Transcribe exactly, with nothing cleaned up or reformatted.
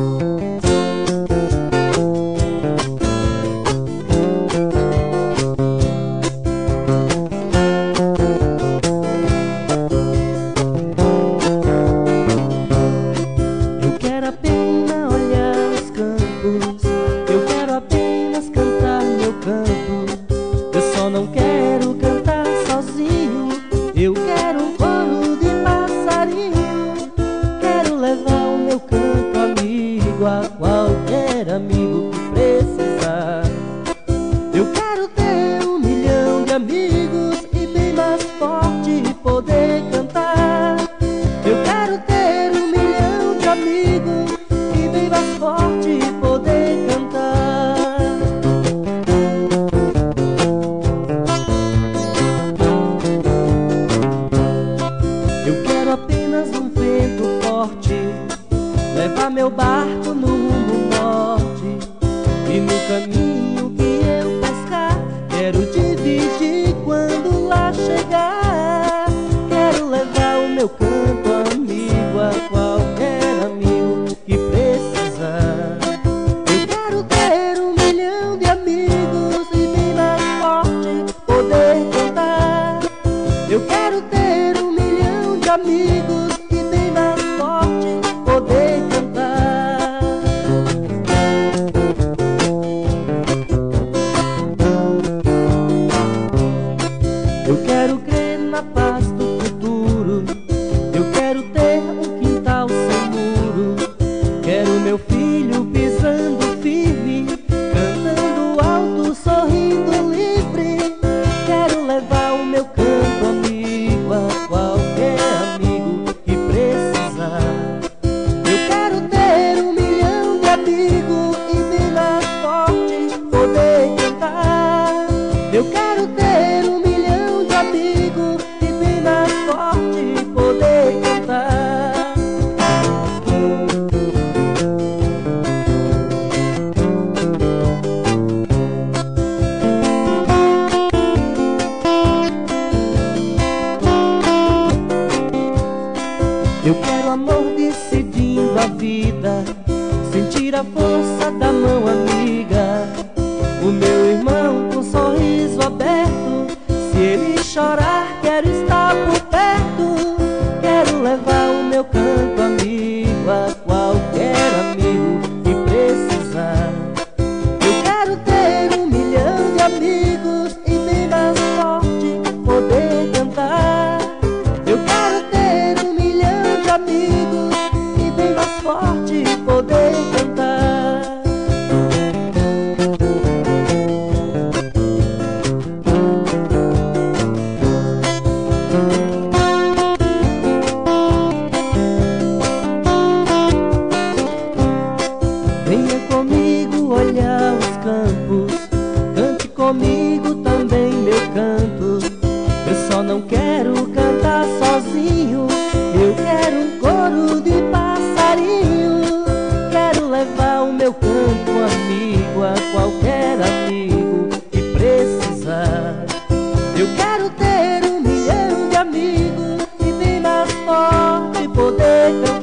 Não quero cantar sozinho, eu quero um coro de passarinho. Quero levar o meu canto amigo a qualquer amigo que precisar. Eu quero ter um milhão de amigos e bem mais forte poder cantar. Eu quero ter um milhão de amigos e bem mais forte poder cantar. Apenas um vento forte levar meu barco no rumo norte, e no caminho que eu pescar quero dividir quando lá chegar. Quero levar o meu canto amigo a qualquer amigo que precisar. Eu quero ter um milhão de amigos e bem mais forte poder cantar. Eu quero ter um milhão de amigos e bem mais forte poder cantar. Eu quero crer na paz do futuro, eu quero ter um quintal sem muro. Quero meu filho pisando firme, cantando alto, sorrindo livre. Quero levar o meu canto amigo a qualquer amigo que precisar. Eu quero ter um milhão de amigos e bem mais forte poder cantar. Eu quero ter um milhão de amigos e bem mais forte poder cantar. Eu quero amor decidindo a vida, sentir a força da mão amiga. O meu irmão com sorriso aberto, se ele chorar quero estar por perto. Quero levar o meu canto amigo a qualquer amigo que precisar. Eu quero ter um milhão de amigos e bem mais forte poder cantar. Eu quero ter um milhão de amigos e bem mais forte poder cantar. Venha comigo olhar os campos, cante comigo também meu canto. Eu só não quero cantar sozinho, eu quero um coro de passarinho. Quero levar o meu canto amigo a qualquer amigo que precisar. Eu quero ter um milhão de amigos e bem mais forte poder cantar.